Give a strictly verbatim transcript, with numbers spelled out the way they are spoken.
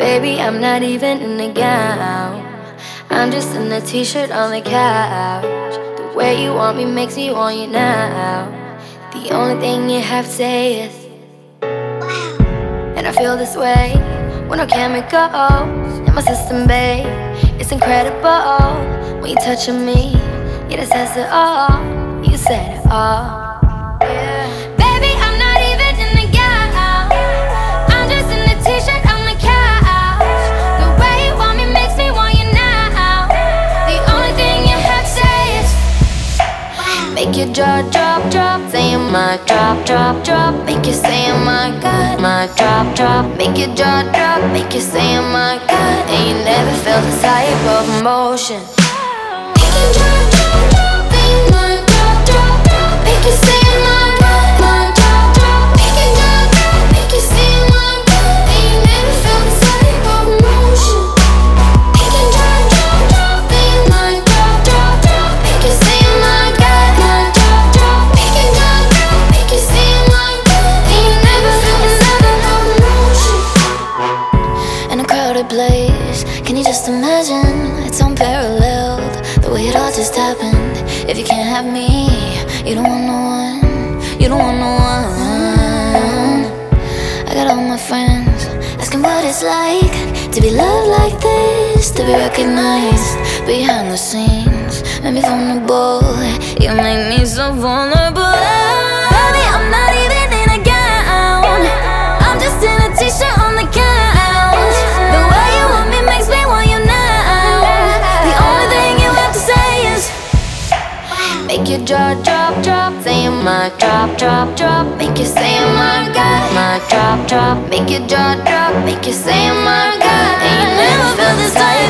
Baby, I'm not even in a gown. I'm just in a t-shirt on the couch. The way you want me makes me want you now. The only thing you have to say is wow. And I feel this way when no chemicals in my system, babe. It's incredible when you touching me. Yeah, that says it all. You said it all. Yeah. Baby, I'm not even in the gown. I'm just in a t-shirt on the couch. The way you want me makes me want you now. The only thing you have to say is wow. Make your jaw drop, drop. Saying my drop, drop, drop. Make you say oh my God. My drop, drop. Make your jaw drop. Make you say oh my God. And you never felt this type of emotion. Make your jaw drop, drop. Saying my drop, drop, drop. Make you say oh my God. My drop, drop. Make your jaw drop. Make you say oh my God. And you never felt this type of emotion. Make your jaw drop, drop. Saying my drop, drop, drop. Make you say oh my God. My drop, drop. Make your jaw drop. Make you say oh my God. And you never felt this type of emotion. In a crowded place, can you just imagine? It's unparalleled, the way it all just happened. If you can't have me, you don't want no one. You don't want no one. I got all my friends asking what it's like to be loved like this, to be recognized behind the scenes. Make me vulnerable, you make me so vulnerable. Baby, I'm not even in a gown. I'm just in a t-shirt on the couch. The way you want me makes me want you now. The only thing you have to say is make your jaw drop, drop. Saying my drop, drop, drop. Make you say oh my God. My drop, drop. Make your jaw drop. Make you say oh my God. And you never feel this type